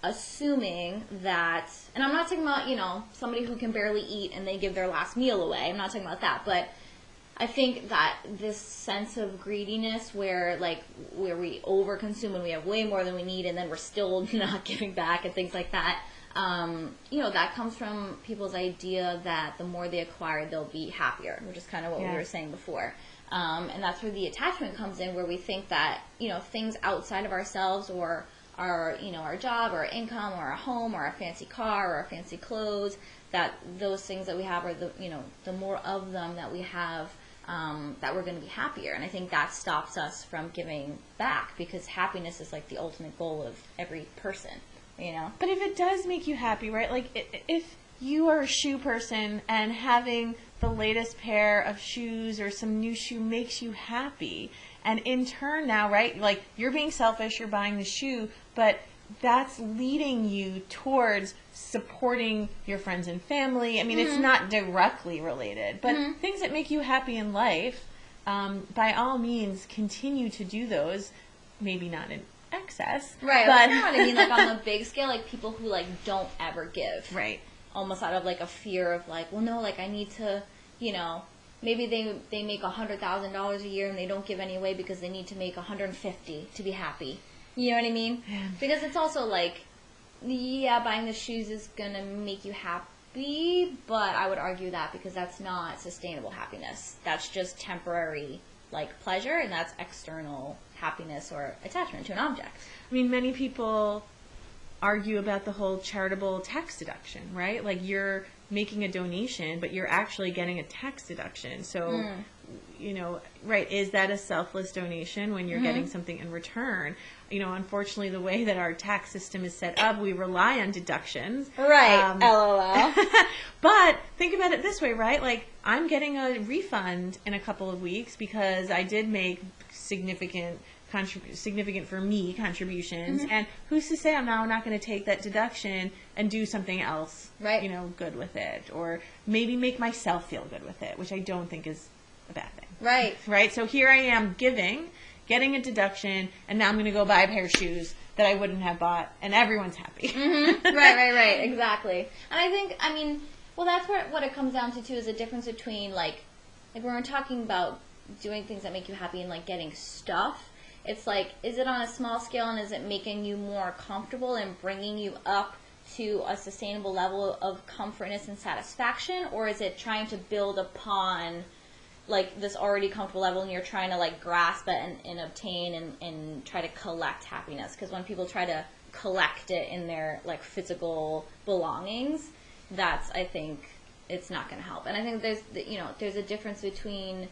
assuming that, and I'm not talking about, you know, somebody who can barely eat and they give their last meal away. I'm not talking about that, but I think that this sense of greediness where like where we overconsume and we have way more than we need and then we're still not giving back and things like that, um, you know, that comes from people's idea that the more they acquire, they'll be happier, which is kind of what Yeah. we were saying before. Um, and that's where the attachment comes in, where we think that, you know, things outside of ourselves, or our, you know, our job or our income or our home or our fancy car or our fancy clothes, that those things that we have are the, you know, the more of them that we have, um, that we're going to be happier. And I think that stops us from giving back, because happiness is like the ultimate goal of every person, you know? But if it does make you happy, right? Like i- if you are a shoe person and having the latest pair of shoes or some new shoe makes you happy, and in turn now, right, like you're being selfish, you're buying the shoe, but that's leading you towards supporting your friends and family. I mean, it's not directly related, but Mhm. things that make you happy in life, um, by all means, continue to do those. Maybe not in excess, Right, But but you know what I mean? Like on the big scale, like people who like don't ever give. right. Almost out of like a fear of like, well, no, like I need to, you know, maybe they they make a hundred thousand dollars a year and they don't give any away because they need to make a hundred and fifty to be happy. You know what I mean? Yeah. Because it's also like, yeah, buying the shoes is gonna make you happy, but I would argue that because that's not sustainable happiness. That's just temporary like pleasure, and that's external happiness or attachment to an object. I mean, many people argue about the whole charitable tax deduction, right? Like you're making a donation, but you're actually getting a tax deduction. So, Mm. you know, right, is that a selfless donation when you're Mhm. getting something in return? You know, unfortunately, the way that our tax system is set up, we rely on deductions. Right. Um, LOL. But think about it this way, right? Like, I'm getting a refund in a couple of weeks because I did make significant, contrib- significant for me contributions. Mhm. And who's to say I'm now not going to take that deduction and do something else, Right. you know, good with it, or maybe make myself feel good with it, which I don't think is a bad thing. Right. Right? So here I am giving, getting a deduction, and now I'm going to go buy a pair of shoes that I wouldn't have bought, and everyone's happy. Mm-hmm. Right, right, right. Exactly. And I think, I mean, well, that's what what it comes down to too, is a difference between like, like when we're talking about doing things that make you happy and like getting stuff. It's like, is it on a small scale, and is it making you more comfortable and bringing you up to a sustainable level of comfortness and satisfaction, or is it trying to build upon like this already comfortable level, and you're trying to like grasp it and, and obtain and, and try to collect happiness? Because when people try to collect it in their like physical belongings, that's, I think, it's not going to help. And I think there's the- you know there's a difference between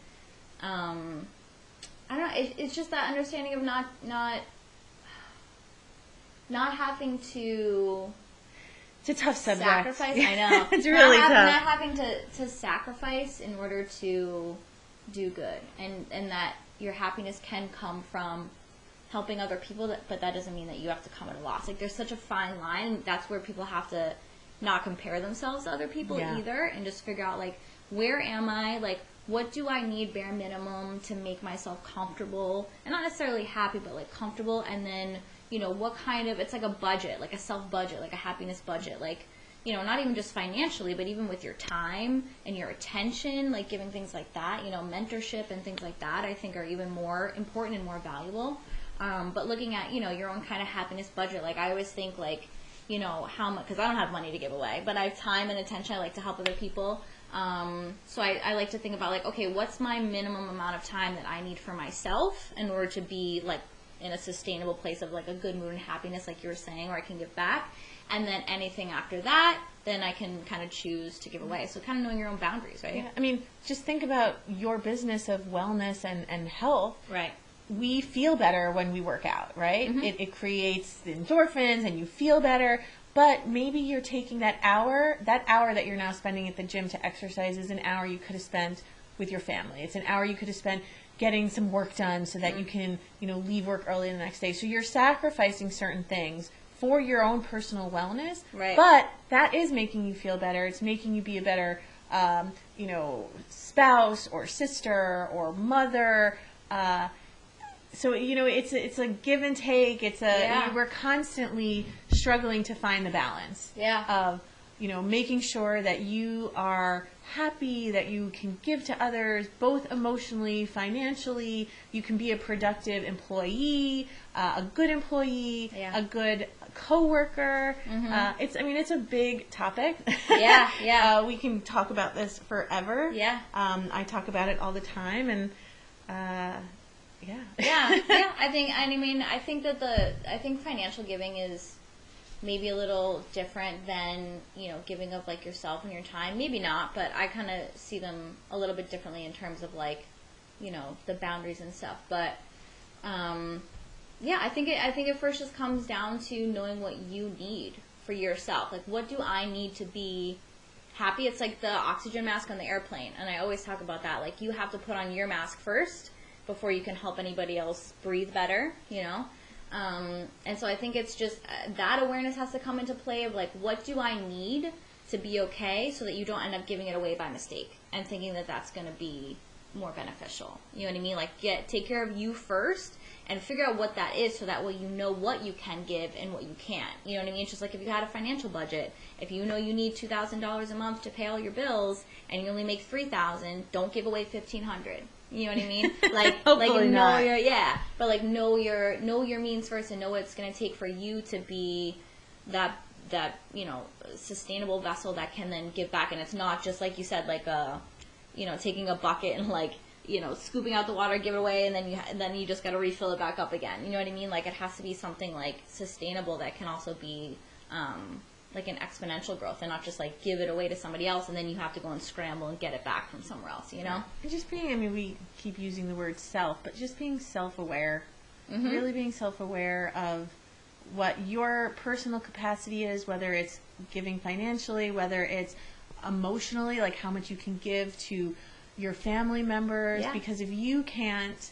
um, I don't know, it, it's just that understanding of not not not having to It's a tough subject. Sacrifice. I know. It's really not, tough. Not having to, to sacrifice in order to do good, and and that your happiness can come from helping other people, that, but that doesn't mean that you have to come at a loss. Like, there's such a fine line. That's where people have to not compare themselves to other people Yeah. either, and just figure out, like, where am I? Like, what do I need bare minimum to make myself comfortable, and not necessarily happy, but like comfortable, and then, you know, what kind of, it's like a budget, like a self budget, like a happiness budget, like, you know, not even just financially, but even with your time and your attention, like giving things like that, you know, mentorship and things like that, I think are even more important and more valuable. Um, but looking at, you know, your own kind of happiness budget, like I always think like, you know, how much, because I don't have money to give away, but I have time and attention. I like to help other people. Um, so I, I like to think about like, okay, what's my minimum amount of time that I need for myself in order to be like in a sustainable place of like a good mood and happiness, like you were saying, where I can give back. And then anything after that, then I can kind of choose to give away. So kind of knowing your own boundaries, right? Yeah. I mean, just think about your business of wellness and, and health. Right. We feel better when we work out, right? Mm-hmm. It, it creates the endorphins and you feel better. But maybe you're taking that hour, that hour that you're now spending at the gym to exercise is an hour you could have spent with your family. It's an hour you could have spent getting some work done so that you can, you know, leave work early the next day. So you're sacrificing certain things for your own personal wellness. Right. But that is making you feel better. It's making you be a better, um, you know, spouse or sister or mother. Uh, So, you know, it's a, it's a give and take. It's a, Yeah. we're constantly struggling to find the balance Yeah. of, you know, making sure that you are happy, that you can give to others, both emotionally, financially. You can be a productive employee, uh, a good employee, Yeah. a good coworker. Mhm. Uh, it's, I mean, it's a big topic. Yeah, yeah. uh, we can talk about this forever. Yeah. Um, I talk about it all the time, and, uh, yeah. yeah, yeah. I think, I mean, I think that the, I think financial giving is maybe a little different than, you know, giving up like yourself and your time. Maybe not, but I kind of see them a little bit differently in terms of like, you know, the boundaries and stuff. But, um, yeah, I think it, I think it first just comes down to knowing what you need for yourself. Like, what do I need to be happy? It's like the oxygen mask on the airplane, and I always talk about that. Like, you have to put on your mask first before you can help anybody else breathe better, you know? Um, and so I think it's just uh, that awareness has to come into play of like, what do I need to be okay, so that you don't end up giving it away by mistake and thinking that that's going to be more beneficial. You know what I mean? Like, get take care of you first and figure out what that is, so that way you know what you can give and what you can't. You know what I mean? It's just like if you had a financial budget, if you know you need two thousand dollars a month to pay all your bills and you only make three thousand dollars, don't give away fifteen hundred dollars. You know what I mean? Like, like know not. your yeah, but like know your know your means first, and know what it's going to take for you to be that that you know sustainable vessel that can then give back. And it's not just like you said, like a you know taking a bucket and like you know scooping out the water, give it away, and then you and then you just got to refill it back up again. You know what I mean? Like, it has to be something like sustainable that can also be um, like an exponential growth, and not just like give it away to somebody else and then you have to go and scramble and get it back from somewhere else, you know? And just being, I mean, we keep using the word self, but just being self-aware, Mm-hmm. really being self-aware of what your personal capacity is, whether it's giving financially, whether it's emotionally, like how much you can give to your family members, Yeah. because if you can't,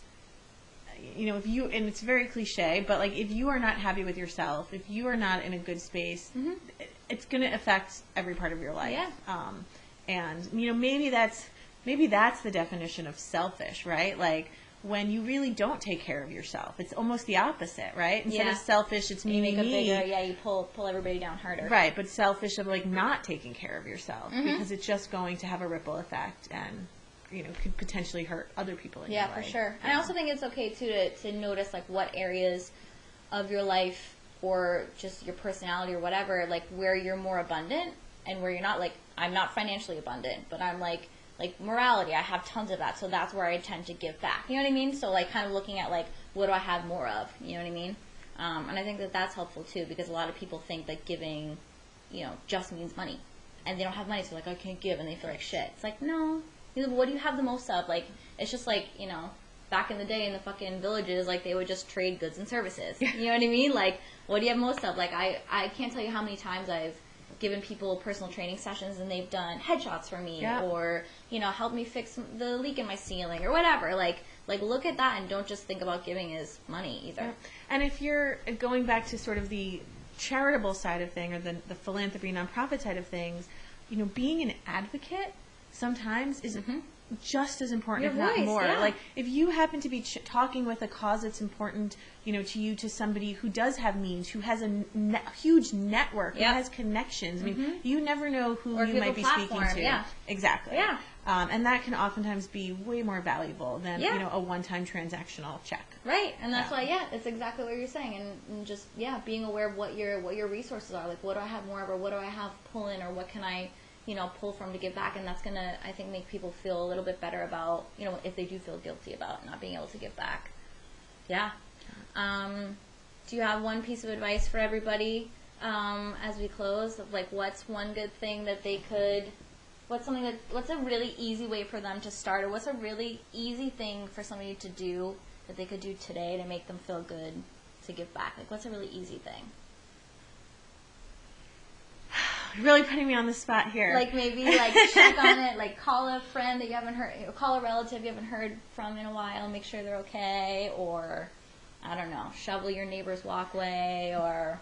you know, if you, and it's very cliche, but like if you are not happy with yourself, if you are not in a good space, Mm-hmm. it- it's going to affect every part of your life. Yeah. Um, and, you know, maybe that's, maybe that's the definition of selfish, right? Like, when you really don't take care of yourself, it's almost the opposite, right? Instead Yeah. of selfish, it's me, You me, make a me. bigger, yeah, you pull pull everybody down harder. Right, but selfish of like not taking care of yourself, Mhm. because it's just going to have a ripple effect and, you know, could potentially hurt other people in Yeah, your for life. sure. And I also think it's okay too to, to notice like what areas of your life or just your personality or whatever, like where you're more abundant and where you're not. Like, I'm not financially abundant, but I'm like like morality, I have tons of that, so that's where I tend to give back. You know what I mean? So like kind of looking at like, what do I have more of? You know what I mean? Um, and I think that that's helpful too, because a lot of people think that giving, you know, just means money, and they don't have money, so like, I can't give, and they feel like shit. It's like, no, you know, what do you have the most of? Like, it's just like, you know, back in the day in the fucking villages, like, they would just trade goods and services. You know what I mean? Like, what do you have most of? Like, I, I can't tell you how many times I've given people personal training sessions and they've done headshots for me, Yeah. or, you know, help me fix the leak in my ceiling or whatever. Like, like look at that and don't just think about giving as money either. Yeah. And if you're going back to sort of the charitable side of thing, or the, the philanthropy, nonprofit side of things, you know, being an advocate sometimes is Mhm. just as important, Your if not voice, more. yeah. Like, if you happen to be ch- talking with a cause that's important, you know, to you, to somebody who does have means, who has a ne- huge network, Yep. who has connections. I mean, Mhm. you never know who Or you give might a be speaking platform, to. yeah. Exactly. Yeah. Um, and that can oftentimes be way more valuable than, Yeah. you know, a one-time transactional check. Right, and that's Yeah. why, yeah, it's exactly what you're saying, and, and just yeah, being aware of what your what your resources are. Like, what do I have more of, or what do I have pull in, or what can I, you know, pull from to give back, and that's gonna, I think, make people feel a little bit better about, you know, if they do feel guilty about not being able to give back. Yeah. Um, do you have one piece of advice for everybody um, as we close? Of like, what's one good thing that they could? What's something that? What's a really easy way for them to start, or what's a really easy thing for somebody to do that they could do today to make them feel good to give back? Like, what's a really easy thing? You're really putting me on the spot here. Like, maybe like check on it, like call a friend that you haven't heard, or call a relative you haven't heard from in a while, make sure they're okay, or I don't know, shovel your neighbor's walkway, or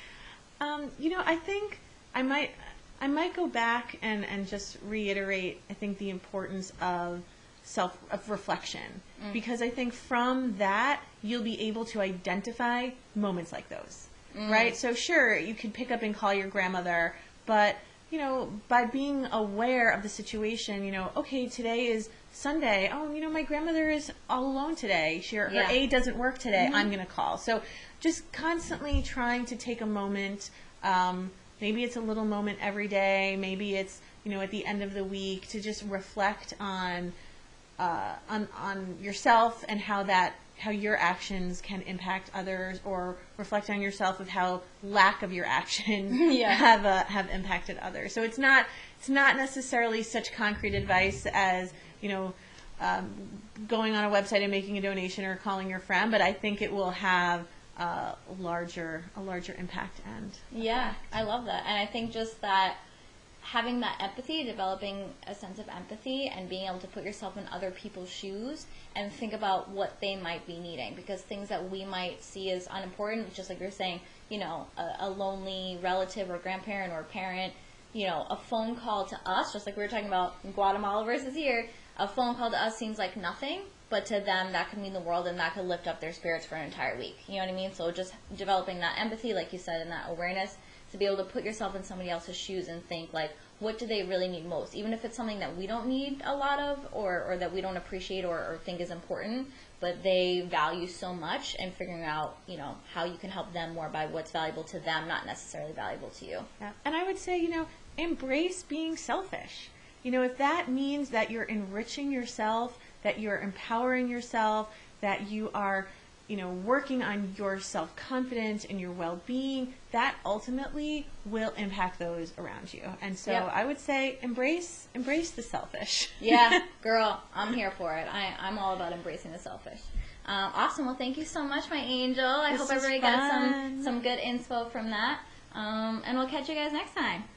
Um, you know, I think I might I might go back and, and just reiterate, I think, the importance of self of reflection, Mm. because I think from that you'll be able to identify moments like those, Mm. right? So sure, you could pick up and call your grandmother, but you know, by being aware of the situation, you know, okay, today is Sunday. Oh, you know, my grandmother is all alone today. She, her Yeah. aid doesn't work today. Mhm. I'm going to call. So just constantly trying to take a moment. Um, maybe it's a little moment every day. Maybe it's, you know, at the end of the week, to just reflect on, uh, on, on yourself and how that, how your actions can impact others, or reflect on yourself of how lack of your action Yeah. have uh, have impacted others. So it's not it's not necessarily such concrete advice as, you know, um, going on a website and making a donation or calling your friend, but I think it will have a larger a larger impact. And yeah, I love that. And I think just that having that empathy, developing a sense of empathy, and being able to put yourself in other people's shoes and think about what they might be needing, because things that we might see as unimportant, just like you're saying, you know, a, a lonely relative or grandparent or parent, you know, a phone call to us, just like we were talking about in Guatemala versus here, a phone call to us seems like nothing, but to them that could mean the world, and that could lift up their spirits for an entire week. You know what I mean? So just developing that empathy, like you said, and that awareness, to be able to put yourself in somebody else's shoes and think, like, what do they really need most? Even if it's something that we don't need a lot of, or, or that we don't appreciate or, or think is important, but they value so much, and figuring out, you know, how you can help them more by what's valuable to them, not necessarily valuable to you. yeah. And I would say, you know, embrace being selfish. You know, if that means that you're enriching yourself, that you're empowering yourself, that you are, you know, working on your self-confidence and your well-being, that ultimately will impact those around you. And so Yep. I would say embrace embrace the selfish. Yeah, girl, I'm here for it. I, I'm all about embracing the selfish. Um, awesome. Well, thank you so much, my angel. I This hope was everybody got some, fun. some good inspo from that. Um, and we'll catch you guys next time.